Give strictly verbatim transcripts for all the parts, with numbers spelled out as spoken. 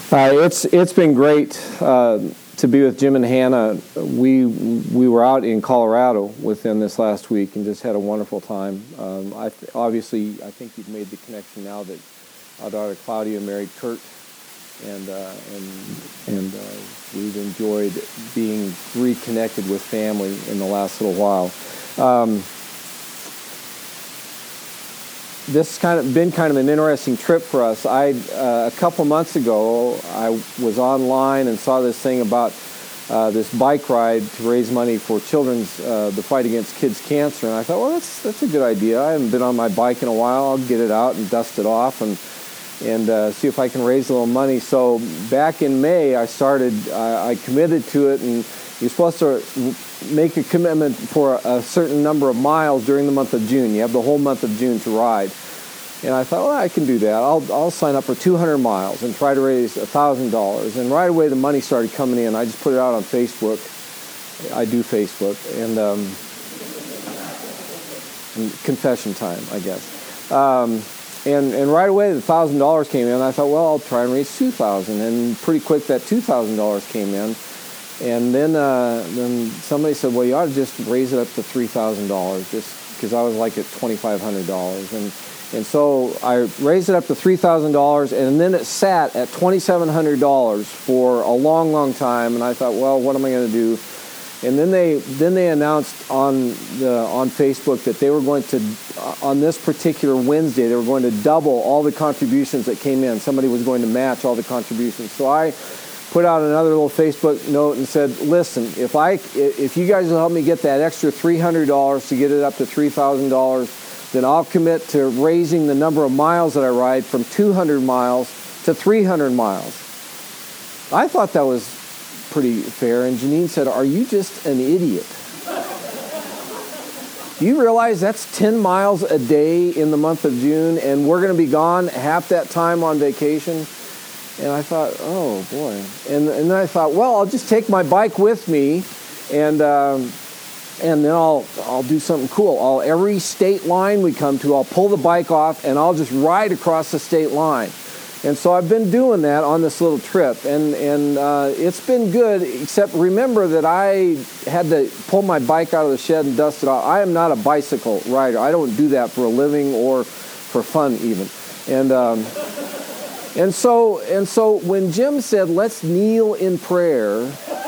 Uh, it's it's been great uh, to be with Jim and Hannah. We we were out in Colorado with them this last week and just had a wonderful time. Um, I obviously I think you've made the connection now that our daughter Claudia married Kurt, and uh, and and uh, we've enjoyed being reconnected with family in the last little while. Um, This has kind of been kind of an interesting trip for us. I uh, a couple months ago, I was online and saw this thing about uh, this bike ride to raise money for children's uh, the fight against kids' cancer, and I thought, well, that's that's a good idea. I haven't been on my bike in a while. I'll get it out and dust it off and and uh, see if I can raise a little money. So back in May, I started. Uh, I committed to it, and you're supposed to make a commitment for a certain number of miles during the month of June. You have the whole month of June to ride. And I thought, well, I can do that. I'll I'll sign up for two hundred miles and try to raise one thousand dollars. And right away the money started coming in. I just put it out on Facebook. I do Facebook. And, um, and confession time, I guess. Um, and, and right away the one thousand dollars came in. I thought, well, I'll try and raise two thousand dollars. And pretty quick that two thousand dollars came in. And then uh, then somebody said, well, you ought to just raise it up to three thousand dollars, just because I was like at twenty-five hundred dollars. And and so I raised it up to three thousand dollars, and then it sat at twenty-seven hundred dollars for a long, long time. And I thought, well, what am I going to do? And then they then they announced on the on Facebook that they were going to, on this particular Wednesday, they were going to double all the contributions that came in. Somebody was going to match all the contributions. So I put out another little Facebook note and said, listen, if I, if you guys will help me get that extra three hundred dollars to get it up to three thousand dollars, then I'll commit to raising the number of miles that I ride from two hundred miles to three hundred miles. I thought that was pretty fair, and Janine said, are you just an idiot? Do you realize that's ten miles a day in the month of June, and we're going to be gone half that time on vacation? And I thought, oh boy. And and then I thought, well, I'll just take my bike with me, and um, and then I'll I'll do something cool. I'll every state line we come to, I'll pull the bike off and I'll just ride across the state line. And so I've been doing that on this little trip, and and uh, it's been good. Except remember that I had to pull my bike out of the shed and dust it off. I am not a bicycle rider. I don't do that for a living or for fun even. And. Um, And so, and so when Jim said, let's kneel in prayer,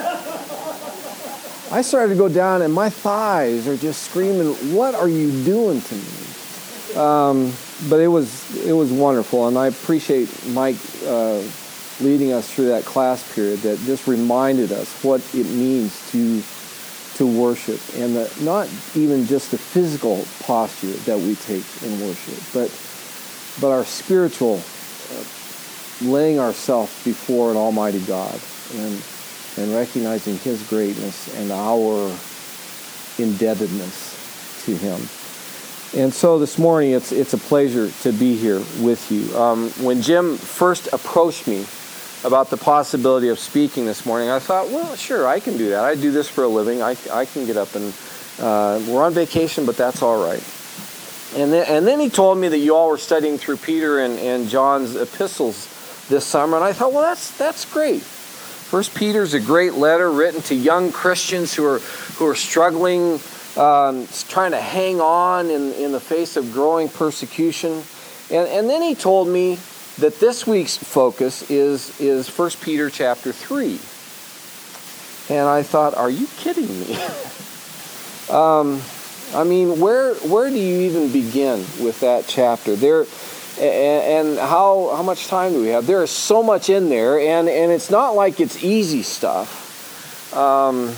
I started to go down and my thighs are just screaming, what are you doing to me? Um, but it was it was wonderful, and I appreciate Mike uh, leading us through that class period that just reminded us what it means to to worship, and the, not even just the physical posture that we take in worship, but but our spiritual uh, laying ourselves before an almighty God and and recognizing his greatness and our indebtedness to him. And so this morning it's it's a pleasure to be here with you. Um, when Jim first approached me about the possibility of speaking this morning, I thought, well, sure, I can do that. I do this for a living. I, I can get up and uh, we're on vacation, but that's all right. And then, and then he told me that you all were studying through Peter and, and John's epistles this summer, and I thought, well, that's that's great. First Peter is a great letter written to young Christians who are who are struggling, um, trying to hang on in in the face of growing persecution. And and then he told me that this week's focus is is First Peter chapter three. And I thought, are you kidding me? um, I mean, where where do you even begin with that chapter? There. And how how much time do we have? There is so much in there, and, and it's not like it's easy stuff. Um,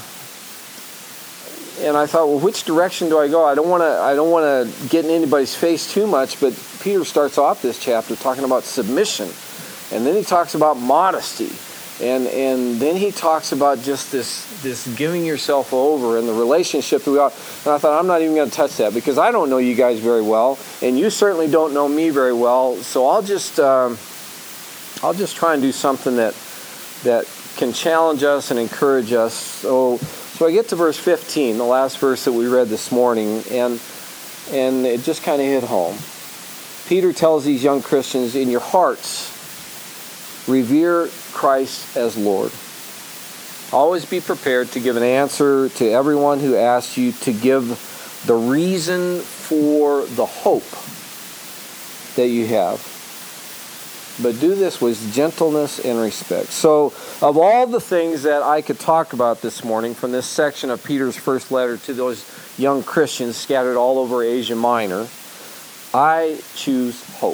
and I thought, well, which direction do I go? I don't want to I don't want to get in anybody's face too much, but Peter starts off this chapter talking about submission, and then he talks about modesty, and and then he talks about just this this giving yourself over and the relationship that we ought. And I thought, I'm not even going to touch that because I don't know you guys very well, and you certainly don't know me very well. So I'll just um, I'll just try and do something that that can challenge us and encourage us. So so I get to verse fifteen, the last verse that we read this morning, and and it just kind of hit home. Peter tells these young Christians, in your hearts, revere Christ as Lord. Always be prepared to give an answer to everyone who asks you, to give the reason for the hope that you have. But do this with gentleness and respect. So, of all the things that I could talk about this morning from this section of Peter's first letter to those young Christians scattered all over Asia Minor, I choose hope.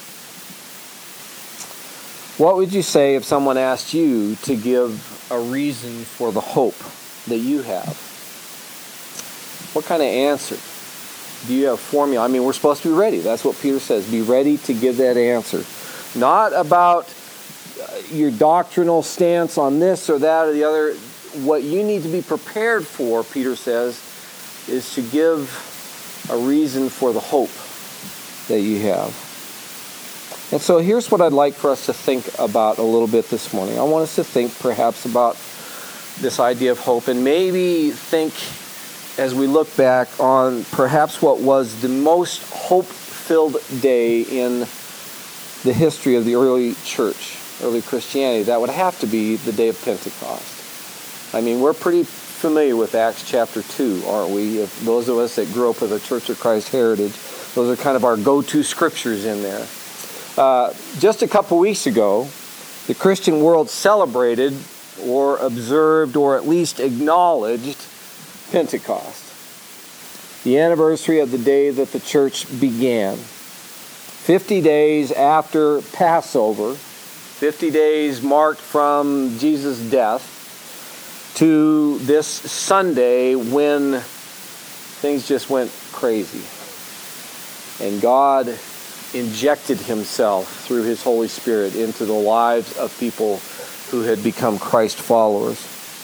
What would you say if someone asked you to give a reason for the hope that you have? What kind of answer do you have a formula? I mean, we're supposed to be ready. That's what Peter says. Be ready to give that answer. Not about your doctrinal stance on this or that or the other. What you need to be prepared for, Peter says, is to give a reason for the hope that you have. And so here's what I'd like for us to think about a little bit this morning. I want us to think perhaps about this idea of hope, and maybe think as we look back on perhaps what was the most hope-filled day in the history of the early church, early Christianity. That would have to be the day of Pentecost. I mean, we're pretty familiar with Acts chapter two, aren't we? If those of us that grew up with a Church of Christ heritage, those are kind of our go-to scriptures in there. Uh, just a couple weeks ago, the Christian world celebrated or observed or at least acknowledged Pentecost, the anniversary of the day that the church began. Fifty days after Passover, fifty days marked from Jesus' death to this Sunday when things just went crazy. And God injected himself through his Holy Spirit into the lives of people who had become Christ followers.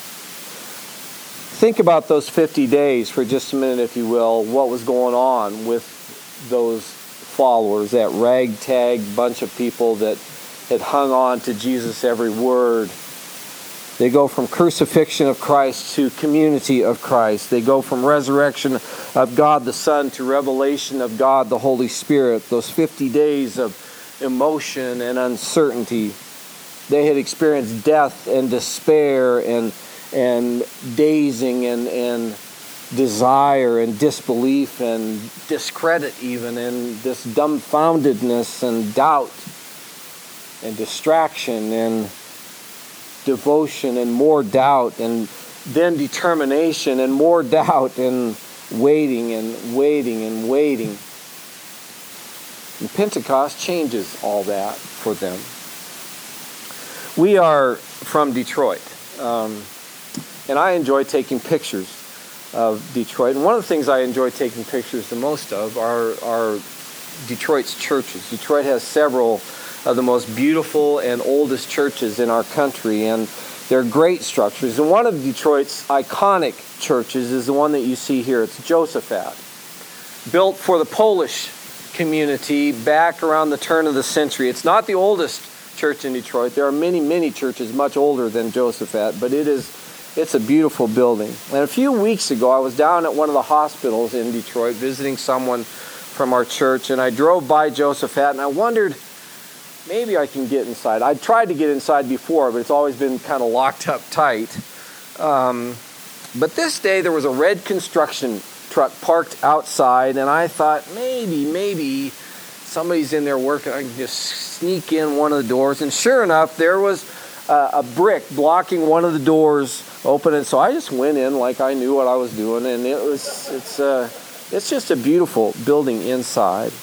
Think about those fifty days for just a minute, if you will, what was going on with those followers, that ragtag bunch of people that had hung on to Jesus' every word. They go from crucifixion of Christ to community of Christ. They go from resurrection of God the Son to revelation of God the Holy Spirit. Those fifty days of emotion and uncertainty. They had experienced death and despair and and dazing and, and desire and disbelief and discredit even, and this dumbfoundedness and doubt and distraction and devotion and more doubt, and then determination and more doubt, and waiting and waiting and waiting. And Pentecost changes all that for them. We are from Detroit, um, and I enjoy taking pictures of Detroit. And one of the things I enjoy taking pictures the most of are, are Detroit's churches. Detroit has several of the most beautiful and oldest churches in our country, and they're great structures. And one of Detroit's iconic churches is the one that you see here. It's Josaphat, built for the Polish community back around the turn of the century. It's not the oldest church in Detroit. There are many, many churches much older than Josaphat, but it is it's a beautiful building. And a few weeks ago, I was down at one of the hospitals in Detroit visiting someone from our church, and I drove by Josaphat, and I wondered, maybe I can get inside. I'd tried to get inside before, but it's always been kind of locked up tight. Um, but this day, there was a red construction truck parked outside, and I thought, maybe, maybe somebody's in there working. I can just sneak in one of the doors. And sure enough, there was a, a brick blocking one of the doors open. And so I just went in like I knew what I was doing. And it was it's uh, it's just a beautiful building inside.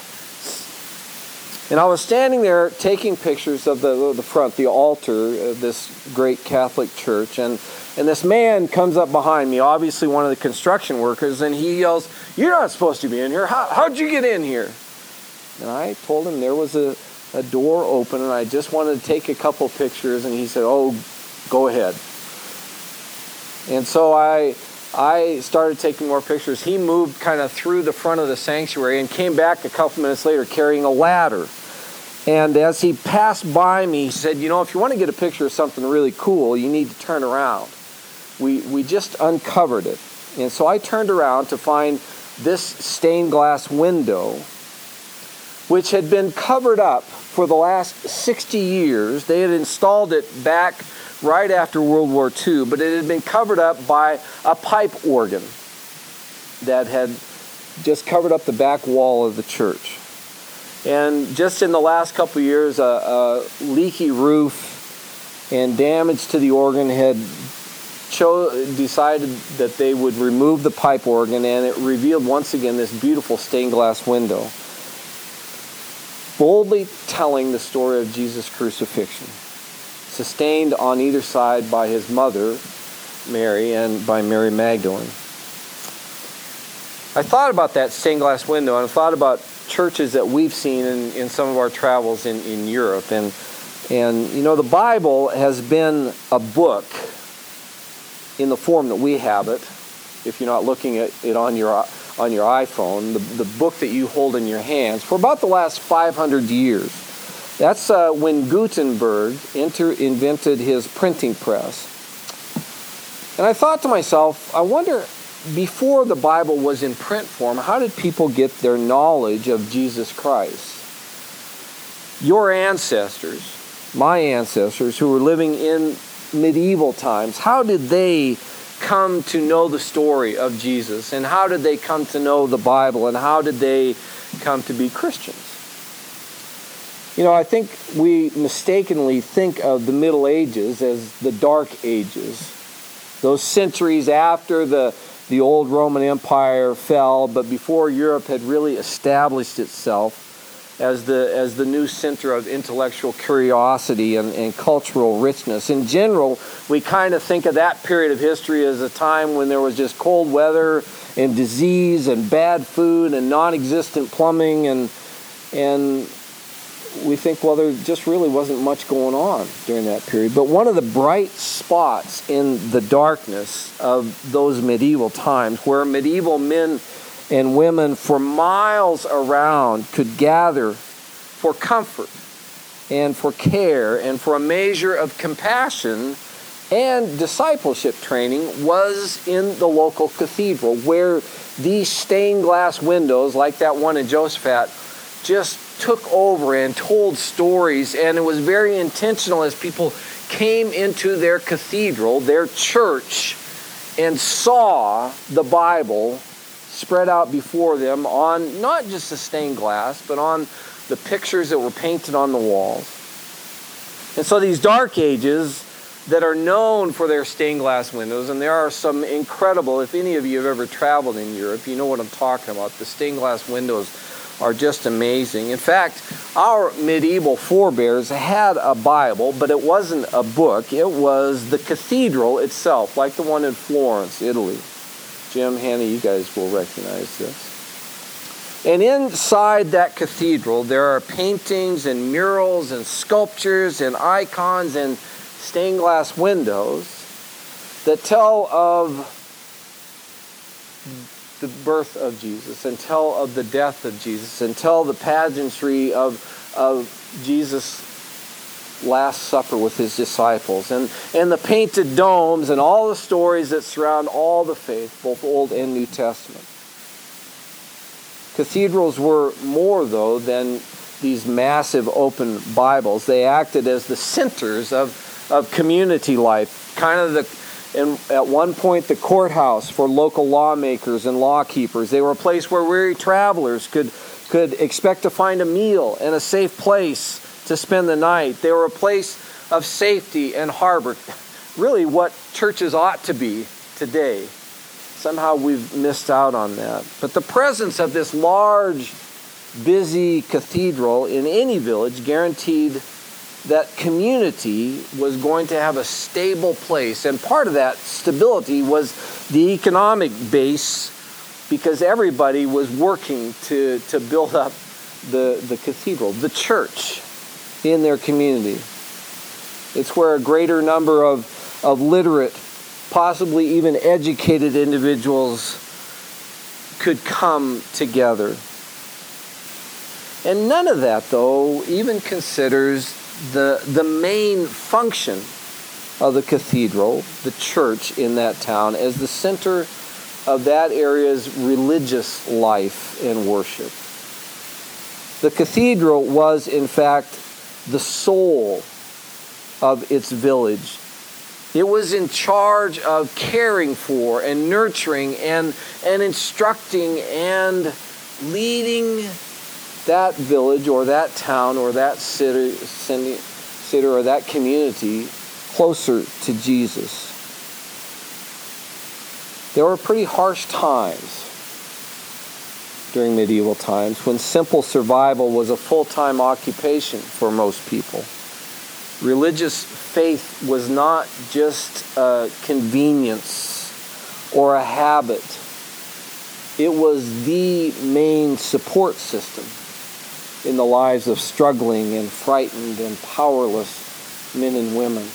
And I was standing there taking pictures of the the front, the altar of this great Catholic church. And, and this man comes up behind me, obviously one of the construction workers, and he yells, "You're not supposed to be in here. How, how'd you get in here?" And I told him there was a, a door open, and I just wanted to take a couple pictures. And he said, "Oh, go ahead." And so I I started taking more pictures. He moved kind of through the front of the sanctuary and came back a couple minutes later carrying a ladder. And as he passed by me, he said, "You know, if you want to get a picture of something really cool, you need to turn around." We we just uncovered it. And so I turned around to find this stained glass window which had been covered up for the last sixty years. They had installed it back right after World War Two, but it had been covered up by a pipe organ that had just covered up the back wall of the church. And just in the last couple of years, a, a leaky roof and damage to the organ had cho- decided that they would remove the pipe organ, and it revealed once again this beautiful stained glass window, boldly telling the story of Jesus' crucifixion, sustained on either side by his mother, Mary, and by Mary Magdalene. I thought about that stained glass window, and I thought about churches that we've seen in, in some of our travels in, in Europe. And, and, you know, the Bible has been a book in the form that we have it, if you're not looking at it on your on your iPhone, the, the book that you hold in your hands, for about the last five hundred years. That's uh, when Gutenberg enter, invented his printing press. And I thought to myself, I wonder, before the Bible was in print form, how did people get their knowledge of Jesus Christ? Your ancestors, my ancestors, who were living in medieval times, how did they come to know the story of Jesus? And how did they come to know the Bible? And how did they come to be Christians? You know, I think we mistakenly think of the Middle Ages as the Dark Ages, those centuries after the The old Roman Empire fell, but before Europe had really established itself as the as the new center of intellectual curiosity and, and cultural richness. In general, we kind of think of that period of history as a time when there was just cold weather and disease and bad food and non-existent plumbing, and and we think, well, there just really wasn't much going on during that period. But one of the bright spots in the darkness of those medieval times, where medieval men and women for miles around could gather for comfort and for care and for a measure of compassion and discipleship training, was in the local cathedral, where these stained glass windows, like that one in Josaphat, just took over and told stories. And it was very intentional as people came into their cathedral, their church, and saw the Bible spread out before them on not just the stained glass, but on the pictures that were painted on the walls. And so these dark ages that are known for their stained glass windows, and there are some incredible, if any of you have ever traveled in Europe, you know what I'm talking about. The stained glass windows are just amazing. In fact, our medieval forebears had a Bible, but it wasn't a book. It was the cathedral itself, like the one in Florence, Italy. Jim, Hannah, you guys will recognize this. And inside that cathedral, there are paintings and murals and sculptures and icons and stained glass windows that tell of the birth of Jesus, and tell of the death of Jesus, and tell the pageantry of, of Jesus' Last Supper with his disciples, and, and the painted domes and all the stories that surround all the faith, both Old and New Testament. Cathedrals were more, though, than these massive open Bibles. They acted as the centers of, of community life, kind of the And at one point, the courthouse for local lawmakers and lawkeepers. They were a place where weary travelers could, could expect to find a meal and a safe place to spend the night. They were a place of safety and harbor. Really what churches ought to be today. Somehow we've missed out on that. But the presence of this large, busy cathedral in any village guaranteed that community was going to have a stable place. And part of that stability was the economic base, because everybody was working to, to build up the, the cathedral, the church in their community. It's where a greater number of, of literate, possibly even educated individuals could come together. And none of that, though, even considers the the main function of the cathedral, the church in that town, as the center of that area's religious life and worship. The cathedral was, in fact, the soul of its village. It was in charge of caring for and nurturing and, and instructing and leading that village or that town or that city, city or that community closer to Jesus. There were pretty harsh times during medieval times when simple survival was a full-time occupation for most people. Religious faith was not just a convenience or a habit. It was the main support system in the lives of struggling and frightened and powerless men and women.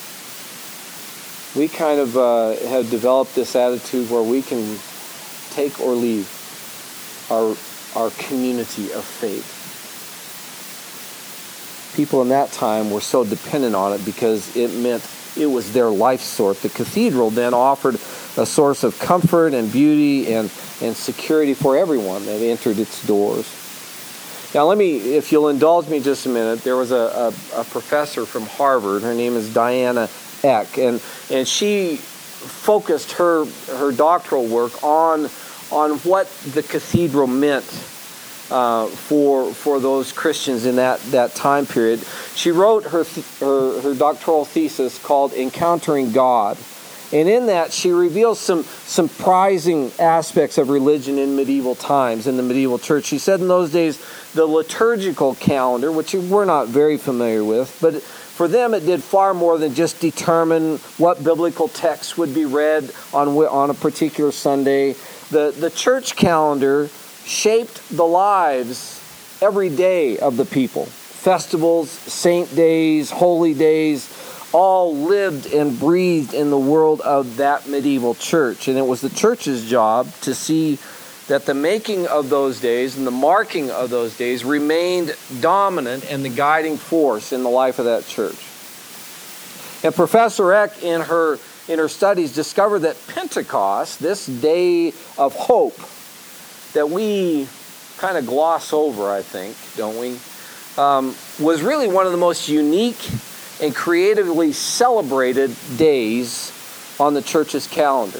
We kind of uh, have developed this attitude where we can take or leave our, our community of faith. People in that time were so dependent on it because it meant it was their life source. The cathedral then offered a source of comfort and beauty and, and security for everyone that entered its doors. Now let me, if you'll indulge me just a minute, there was a, a, a professor from Harvard. Her name is Diana Eck, and, and she focused her, her doctoral work on, on what the cathedral meant Uh, for for those Christians in that, that time period. She wrote her, her her doctoral thesis called Encountering God. And in that, she reveals some, some surprising aspects of religion in medieval times, in the medieval church. She said in those days, the liturgical calendar, which we're not very familiar with, but for them it did far more than just determine what biblical texts would be read on, on a particular Sunday. The, the church calendar shaped the lives every day of the people. Festivals, saint days, holy days, all lived and breathed in the world of that medieval church. And it was the church's job to see that the making of those days and the marking of those days remained dominant and the guiding force in the life of that church. And Professor Eck, in her, in her studies, discovered that Pentecost, this day of hope, that we kind of gloss over, I think, don't we, um, was really one of the most unique and creatively celebrated days on the church's calendar.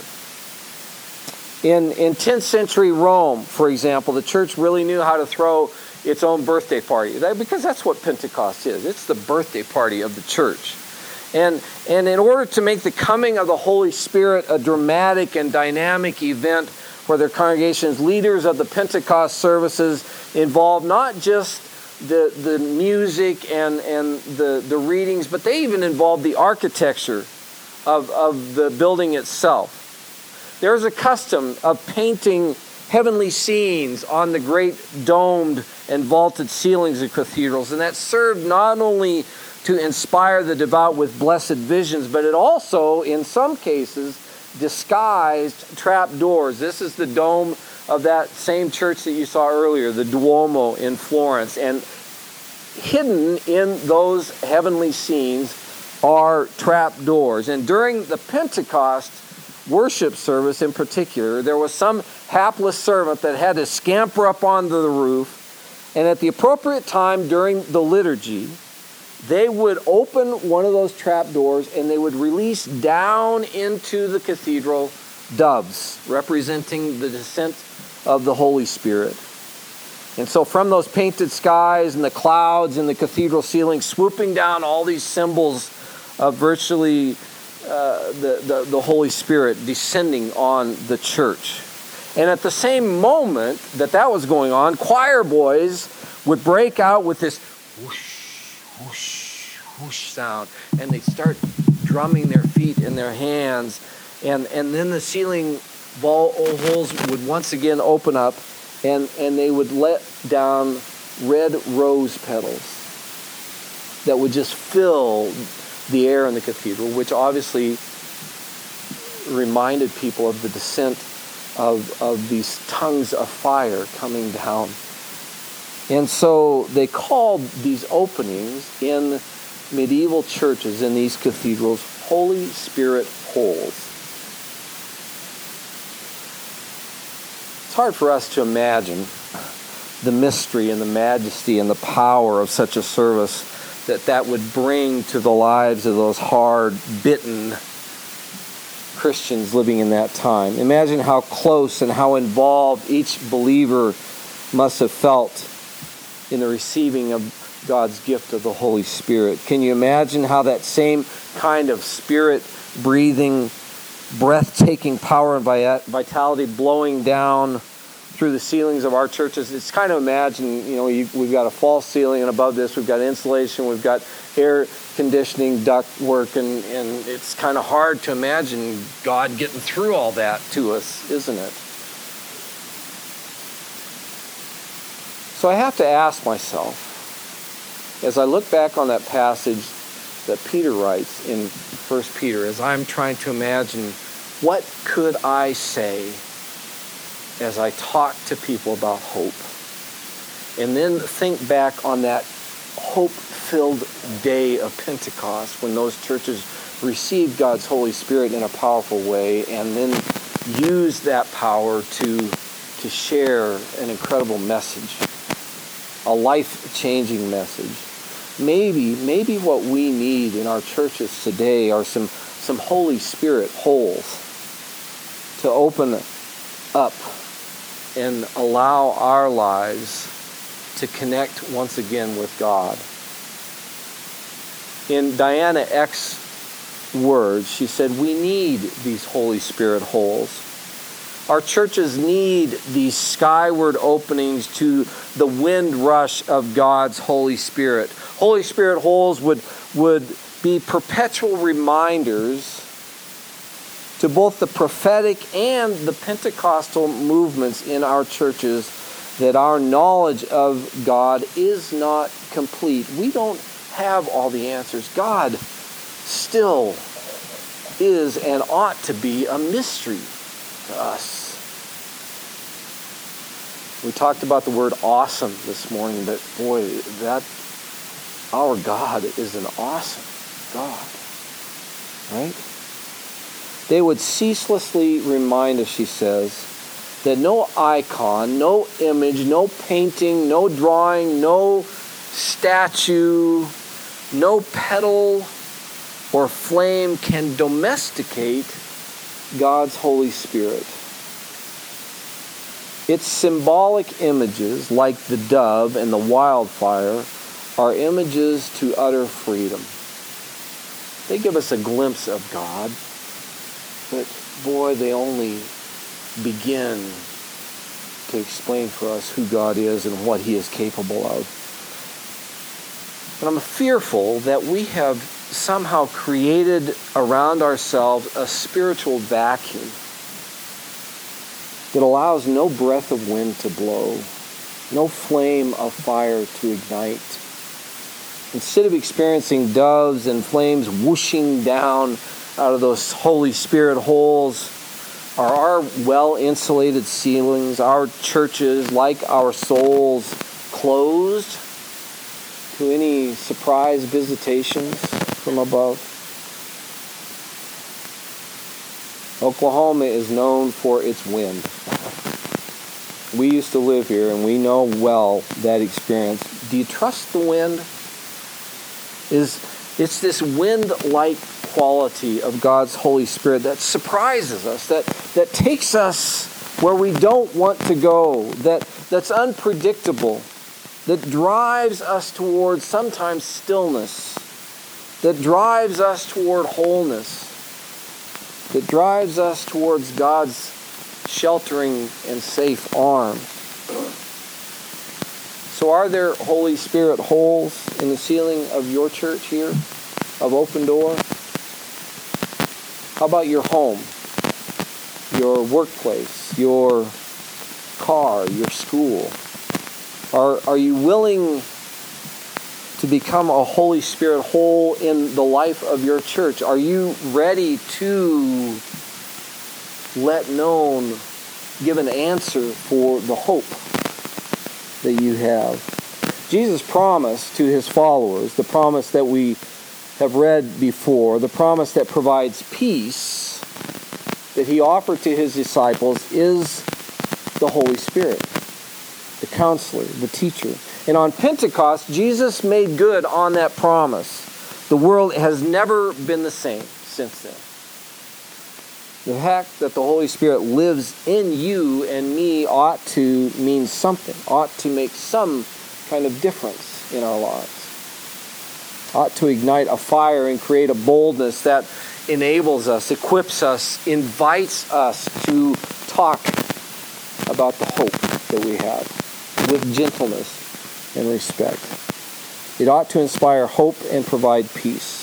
In, in tenth century Rome, for example, the church really knew how to throw its own birthday party, because that's what Pentecost is. It's the birthday party of the church. And, and in order to make the coming of the Holy Spirit a dramatic and dynamic event for their congregations, leaders of the Pentecost services involved not just the, the music and, and the, the readings, but they even involved the architecture of, of the building itself. There's a custom of painting heavenly scenes on the great domed and vaulted ceilings of cathedrals, and that served not only to inspire the devout with blessed visions, but it also, in some cases, disguised trap doors. This is the dome of that same church that you saw earlier, the Duomo in Florence. And hidden in those heavenly scenes are trap doors. And during the Pentecost worship service in particular, there was some hapless servant that had to scamper up onto the roof, and at the appropriate time during the liturgy, they would open one of those trap doors and they would release down into the cathedral doves, representing the descent of the Holy Spirit. And so from those painted skies and the clouds and the cathedral ceiling, swooping down all these symbols of virtually uh, the, the, the Holy Spirit descending on the church. And at the same moment that that was going on, choir boys would break out with this whoosh, whoosh, whoosh sound, and they start drumming their feet in their hands, and and then the ceiling ball holes would once again open up, and and they would let down red rose petals that would just fill the air in the cathedral, which obviously reminded people of the descent of of these tongues of fire coming down. And so they called these openings in medieval churches, in these cathedrals, Holy Spirit holes. It's hard for us to imagine the mystery and the majesty and the power of such a service that that would bring to the lives of those hard-bitten Christians living in that time. Imagine how close and how involved each believer must have felt in the receiving of God's gift of the Holy Spirit. Can you imagine how that same kind of spirit-breathing, breathtaking power and vitality blowing down through the ceilings of our churches? It's kind of imagine, you know, you, we've got a false ceiling, and above this we've got insulation, we've got air conditioning, duct work, and, and it's kind of hard to imagine God getting through all that to us, isn't it? So I have to ask myself, as I look back on that passage that Peter writes in First Peter, as I'm trying to imagine, what could I say as I talk to people about hope? And then think back on that hope-filled day of Pentecost when those churches received God's Holy Spirit in a powerful way, and then use that power to, to share an incredible message, a life-changing message. Maybe, maybe what we need in our churches today are some, some Holy Spirit holes to open up and allow our lives to connect once again with God. In Diana Eck's words, she said, we need these Holy Spirit holes. Our churches need these skyward openings to the wind rush of God's Holy Spirit. Holy Spirit holes would, would be perpetual reminders to both the prophetic and the Pentecostal movements in our churches that our knowledge of God is not complete. We don't have all the answers. God still is and ought to be a mystery to us. We talked about the word awesome this morning, but boy, that our God is an awesome God, right? They would ceaselessly remind us, she says, that no icon, no image, no painting, no drawing, no statue, no pedal or flame can domesticate God's Holy Spirit. Its symbolic images, like the dove and the wildfire, are images to utter freedom. They give us a glimpse of God, but boy, they only begin to explain for us who God is and what He is capable of. And I'm fearful that we have somehow created around ourselves a spiritual vacuum that allows no breath of wind to blow, no flame of fire to ignite. Instead of experiencing doves and flames whooshing down out of those Holy Spirit holes, are our well-insulated ceilings, our churches, like our souls, closed to any surprise visitations from above? Oklahoma is known for its wind. We used to live here, and we know well that experience. Do you trust the wind? Is it's this wind-like quality of God's Holy Spirit that surprises us, that, that takes us where we don't want to go, that, that's unpredictable, that drives us towards sometimes stillness, that drives us toward wholeness, that drives us towards God's sheltering and safe arm. So are there Holy Spirit holes in the ceiling of your church here, of Open Door? How about your home, your workplace, your car, your school? Are, are you willing to become a Holy Spirit hole in the life of your church? Are you ready to let known, give an answer for the hope that you have? Jesus promised to His followers, the promise that we have read before, the promise that provides peace that He offered to His disciples is the Holy Spirit. the counselor, the teacher. And on Pentecost, Jesus made good on that promise. The world has never been the same since then. The fact that the Holy Spirit lives in you and me ought to mean something, ought to make some kind of difference in our lives. Ought to ignite a fire and create a boldness that enables us, equips us, invites us to talk about the hope that we have with gentleness and respect. It ought to inspire hope and provide peace.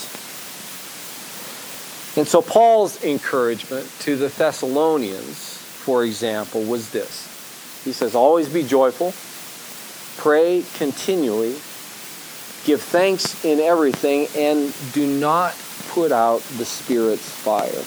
And so Paul's encouragement to the Thessalonians, for example, was this. He says, always be joyful, pray continually, give thanks in everything, and do not put out the Spirit's fire.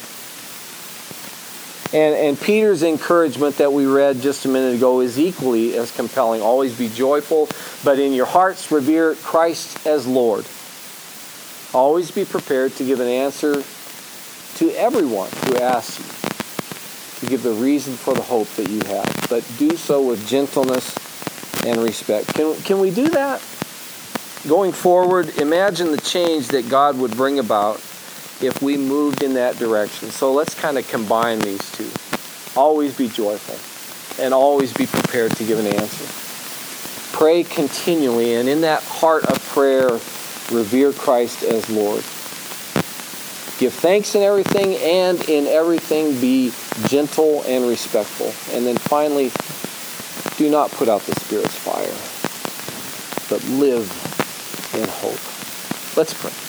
And, and Peter's encouragement that we read just a minute ago is equally as compelling. Always be joyful, but in your hearts revere Christ as Lord. Always be prepared to give an answer to everyone who asks you to give the reason for the hope that you have. But do so with gentleness and respect. Can, can we do that? Going forward, imagine the change that God would bring about if we moved in that direction. So let's kind of combine these two. Always be joyful and always be prepared to give an answer. Pray continually, and in that heart of prayer, revere Christ as Lord. Give thanks in everything, and in everything be gentle and respectful. And then finally, do not put out the Spirit's fire, but live in hope. Let's pray.